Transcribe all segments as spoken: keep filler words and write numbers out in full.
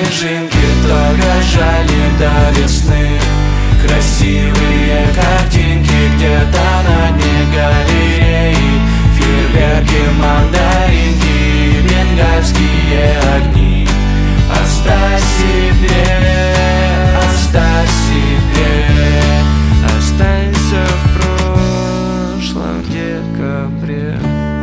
снежинки, только жаль не до весны. Красивые картинки где-то на дне галереи, фейерверки, мандаринки, бенгальские огни. Оставь себе, оставь себе, останься в прошлом декабре.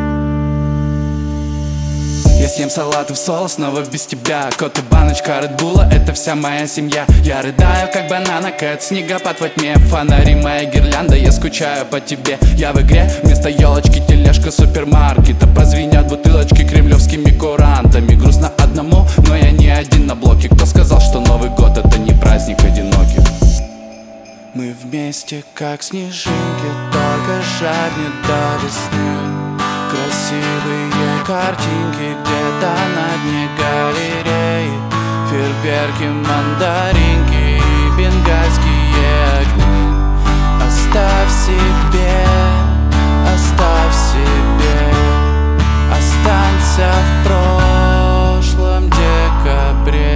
Я съем салат в соус, снова без тебя. Кот и баночка редбула, это вся моя семья. Я рыдаю, как бананок, от снегопад во тьме. Фонари, моя гирлянда, я скучаю по тебе. Я в игре, вместо елочки тележка супермаркета. Прозвенят бутылочки кремлевскими курантами. Грустно одному, но я не один на блоке. Кто сказал, что Новый год это не праздник одиноких? Мы вместе, как снежинки, только жаль не до весны. Красивые картинки где-то на дне галереи, фейерверки, мандаринки и бенгальские огни. Оставь себе, оставь себе, останься в прошлом декабре.